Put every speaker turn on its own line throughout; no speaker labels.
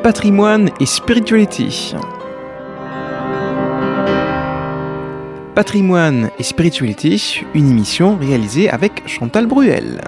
Patrimoine et spiritualité. Patrimoine et spiritualité, une émission réalisée avec Chantal Bruel.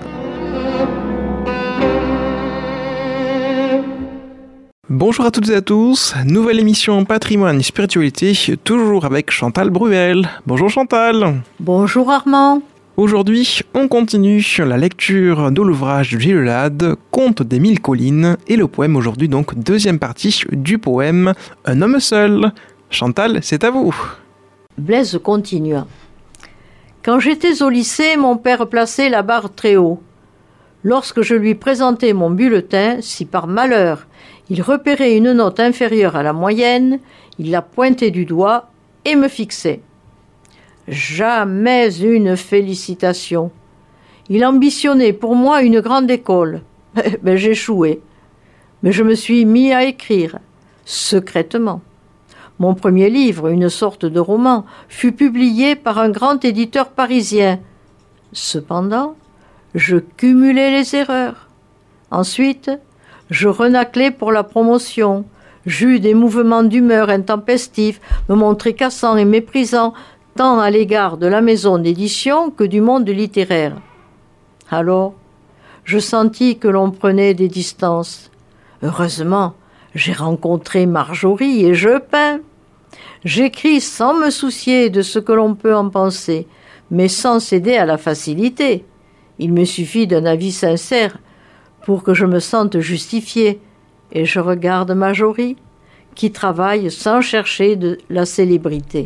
Bonjour à toutes et à tous, nouvelle émission Patrimoine et spiritualité, toujours avec Chantal Bruel. Bonjour Chantal.
Bonjour Armand.
Aujourd'hui, on continue la lecture de l'ouvrage de Gilles Lade, Contes des Mille Collines, et le poème aujourd'hui, donc deuxième partie du poème Un homme seul. Chantal, c'est à vous.
Blaise continua. Quand j'étais au lycée, mon père plaçait la barre très haut. Lorsque je lui présentais mon bulletin, si par malheur il repérait une note inférieure à la moyenne, il la pointait du doigt et me fixait. Jamais une félicitation. Il ambitionnait pour moi une grande école. J'échouais. Mais je me suis mis à écrire, secrètement. Mon premier livre, une sorte de roman, fut publié par un grand éditeur parisien. Cependant, je cumulais les erreurs. Ensuite, je renâclais pour la promotion. J'eus des mouvements d'humeur intempestifs, me montrais cassant et méprisant, tant à l'égard de la maison d'édition que du monde littéraire. Alors, je sentis que l'on prenait des distances. Heureusement, j'ai rencontré Marjorie et je peins. J'écris sans me soucier de ce que l'on peut en penser, mais sans céder à la facilité. Il me suffit d'un avis sincère pour que je me sente justifié, et je regarde Marjorie, qui travaille sans chercher de la célébrité.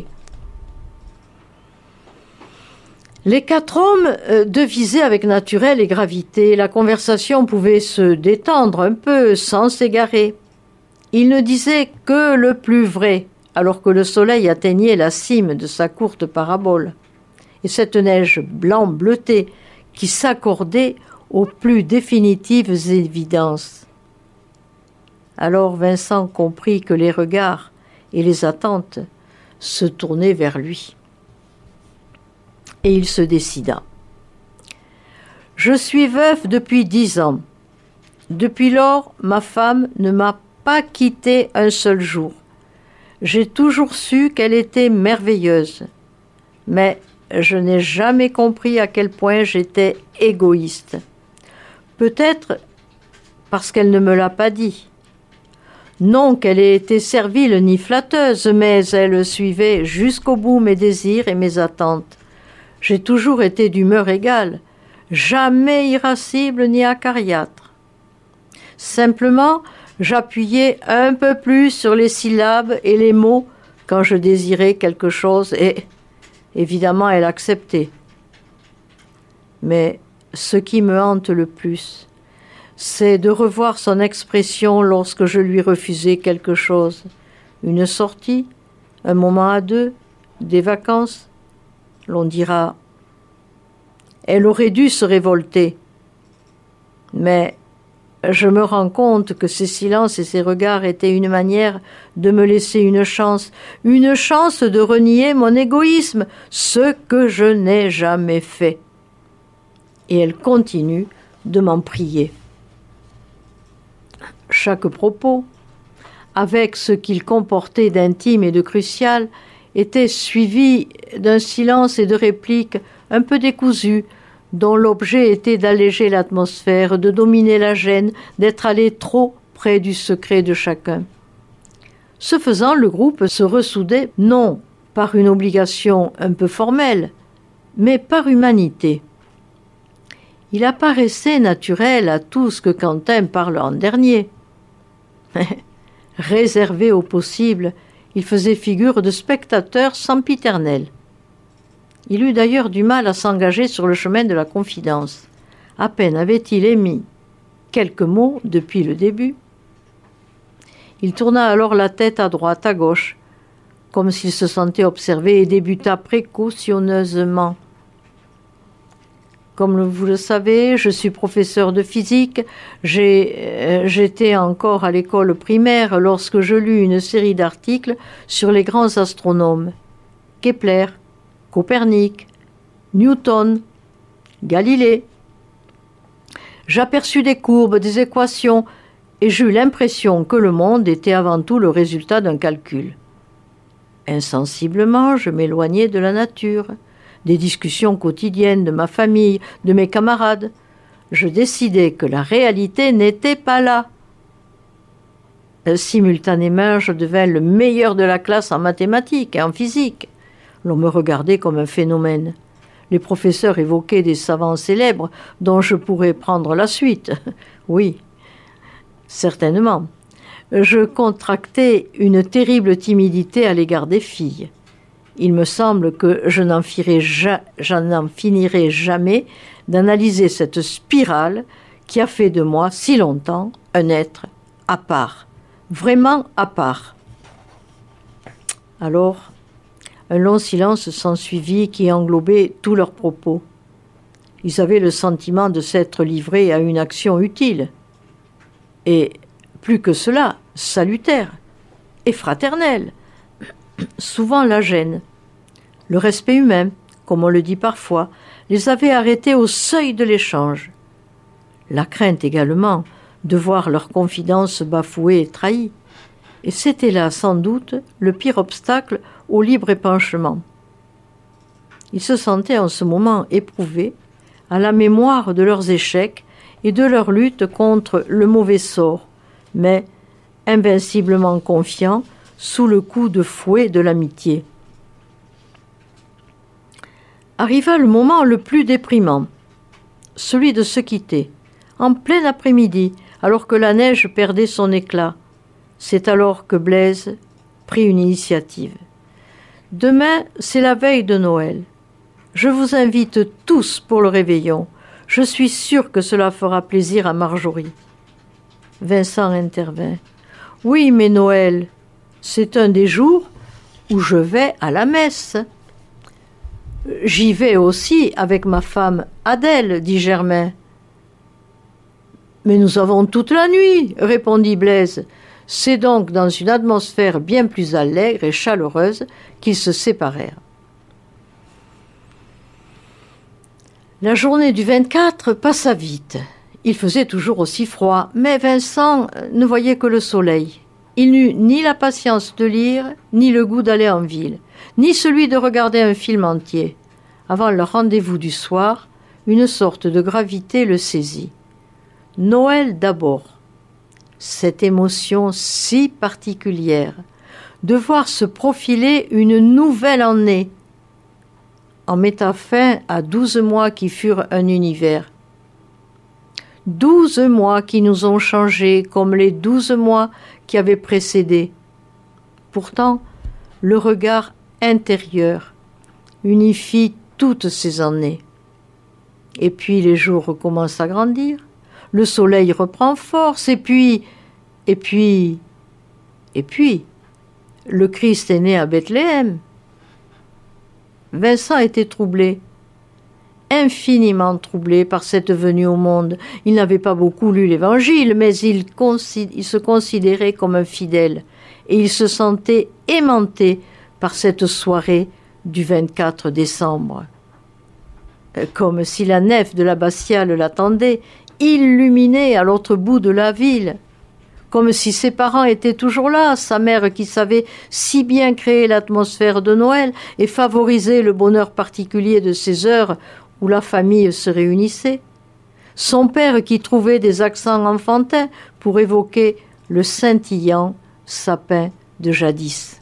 Les quatre hommes devisaient avec naturel et gravité. La conversation pouvait se détendre un peu sans s'égarer. Ils ne disaient que le plus vrai, alors que le soleil atteignait la cime de sa courte parabole. Et cette neige blanc-bleutée qui s'accordait aux plus définitives évidences. Alors Vincent comprit que les regards et les attentes se tournaient vers lui. Et il se décida. Je suis veuf depuis 10 ans. Depuis lors, ma femme ne m'a pas quitté un seul jour. J'ai toujours su qu'elle était merveilleuse. Mais je n'ai jamais compris à quel point j'étais égoïste. Peut-être parce qu'elle ne me l'a pas dit. Non qu'elle ait été servile ni flatteuse, mais elle suivait jusqu'au bout mes désirs et mes attentes. J'ai toujours été d'humeur égale, jamais irascible ni acariâtre. Simplement, j'appuyais un peu plus sur les syllabes et les mots quand je désirais quelque chose et, évidemment, elle acceptait. Mais ce qui me hante le plus, c'est de revoir son expression lorsque je lui refusais quelque chose. Une sortie, un moment à deux, des vacances. L'on dira, elle aurait dû se révolter. Mais je me rends compte que ces silences et ces regards étaient une manière de me laisser une chance de renier mon égoïsme, ce que je n'ai jamais fait. Et elle continue de m'en prier. Chaque propos, avec ce qu'il comportait d'intime et de crucial, était suivi d'un silence et de répliques un peu décousues, dont l'objet était d'alléger l'atmosphère, de dominer la gêne, d'être allé trop près du secret de chacun. Ce faisant, le groupe se ressoudait, non par une obligation un peu formelle, mais par humanité. Il apparaissait naturel à tous que Quentin parle en dernier. Réservé au possible, il faisait figure de spectateur sempiternel. Il eut d'ailleurs du mal à s'engager sur le chemin de la confidence. À peine avait-il émis quelques mots depuis le début. Il tourna alors la tête à droite, à gauche, comme s'il se sentait observé, et débuta précautionneusement. Comme vous le savez, je suis professeur de physique. J'étais encore à l'école primaire lorsque je lus une série d'articles sur les grands astronomes. Kepler, Copernic, Newton, Galilée. J'aperçus des courbes, des équations et j'eus l'impression que le monde était avant tout le résultat d'un calcul. Insensiblement, je m'éloignais de la nature, des discussions quotidiennes de ma famille, de mes camarades. Je décidai que la réalité n'était pas là. Simultanément, je devins le meilleur de la classe en mathématiques et en physique. L'on me regardait comme un phénomène. Les professeurs évoquaient des savants célèbres dont je pourrais prendre la suite. Oui, certainement. Je contractais une terrible timidité à l'égard des filles. Il me semble que je n'en finirai jamais d'analyser cette spirale qui a fait de moi si longtemps un être à part, vraiment à part. Alors, un long silence s'ensuivit qui englobait tous leurs propos. Ils avaient le sentiment de s'être livrés à une action utile. Et plus que cela, salutaire et fraternelle. Souvent la gêne, le respect humain, comme on le dit parfois, les avait arrêtés au seuil de l'échange. La crainte également de voir leur confidence bafouée et trahie. Et c'était là, sans doute, le pire obstacle au libre épanchement. Ils se sentaient en ce moment éprouvés à la mémoire de leurs échecs et de leur lutte contre le mauvais sort, mais invinciblement confiants sous le coup de fouet de l'amitié. Arriva le moment le plus déprimant, celui de se quitter, en plein après-midi, alors que la neige perdait son éclat. C'est alors que Blaise prit une initiative. « Demain, c'est la veille de Noël. Je vous invite tous pour le réveillon. Je suis sûr que cela fera plaisir à Marjorie. » Vincent intervint. « Oui, mais Noël, c'est un des jours où je vais à la messe. »« J'y vais aussi avec ma femme Adèle, dit Germain. »« Mais nous avons toute la nuit, répondit Blaise. C'est donc dans une atmosphère bien plus allègre et chaleureuse qu'ils se séparèrent. La journée du 24 passa vite. Il faisait toujours aussi froid, mais Vincent ne voyait que le soleil. Il n'eut ni la patience de lire, ni le goût d'aller en ville, ni celui de regarder un film entier. Avant le rendez-vous du soir, une sorte de gravité le saisit. Noël d'abord. Cette émotion si particulière, de voir se profiler une nouvelle année, en mettant fin à 12 mois qui furent un univers. 12 mois qui nous ont changés comme les 12 mois qui avaient précédé. Pourtant, le regard intérieur unifie toutes ces années. Et puis les jours recommencent à grandir, le soleil reprend force, et puis, le Christ est né à Bethléem. Vincent était troublé, infiniment troublé par cette venue au monde. Il n'avait pas beaucoup lu l'Évangile, mais il se considérait comme un fidèle, et il se sentait aimanté par cette soirée du 24 décembre. Comme si la nef de l'abbatiale l'attendait, illuminée à l'autre bout de la ville, comme si ses parents étaient toujours là, sa mère qui savait si bien créer l'atmosphère de Noël et favoriser le bonheur particulier de ces heures où la famille se réunissait, son père qui trouvait des accents enfantins pour évoquer le scintillant sapin de jadis.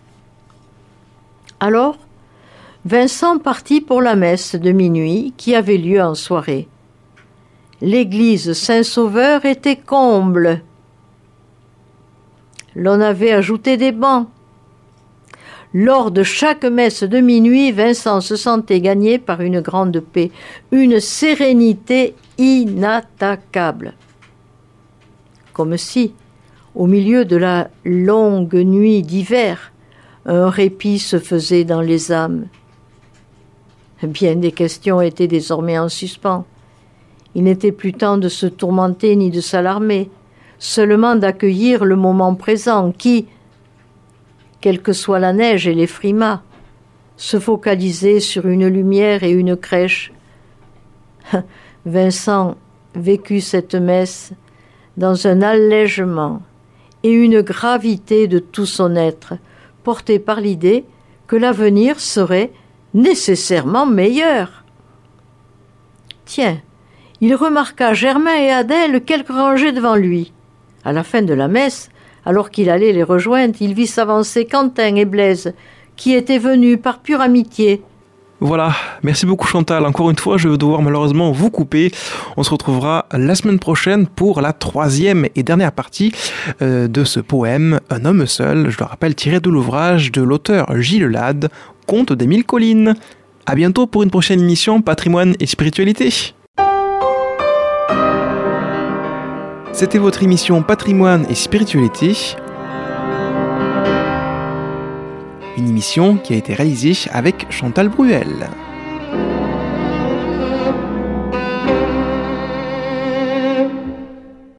Alors, Vincent partit pour la messe de minuit qui avait lieu en soirée. L'église Saint-Sauveur était comble. L'on avait ajouté des bancs. Lors de chaque messe de minuit, Vincent se sentait gagné par une grande paix, une sérénité inattaquable. Comme si, au milieu de la longue nuit d'hiver, un répit se faisait dans les âmes. Bien des questions étaient désormais en suspens. Il n'était plus temps de se tourmenter ni de s'alarmer, seulement d'accueillir le moment présent qui, quelle que soit la neige et les frimas, se focalisait sur une lumière et une crèche. Vincent vécut cette messe dans un allègement et une gravité de tout son être, porté par l'idée que l'avenir serait nécessairement meilleur. Tiens, il remarqua Germain et Adèle quelques rangées devant lui. À la fin de la messe, alors qu'il allait les rejoindre, il vit s'avancer Quentin et Blaise, qui étaient venus par pure amitié.
Voilà, merci beaucoup Chantal. Encore une fois, je vais devoir malheureusement vous couper. On se retrouvera la semaine prochaine pour la 3e et dernière partie de ce poème « Un homme seul », je le rappelle, tiré de l'ouvrage de l'auteur Gilles Lade, Conte des 1000 collines. À bientôt pour une prochaine émission Patrimoine et Spiritualité. C'était votre émission Patrimoine et Spiritualité. Une émission qui a été réalisée avec Chantal Bruel.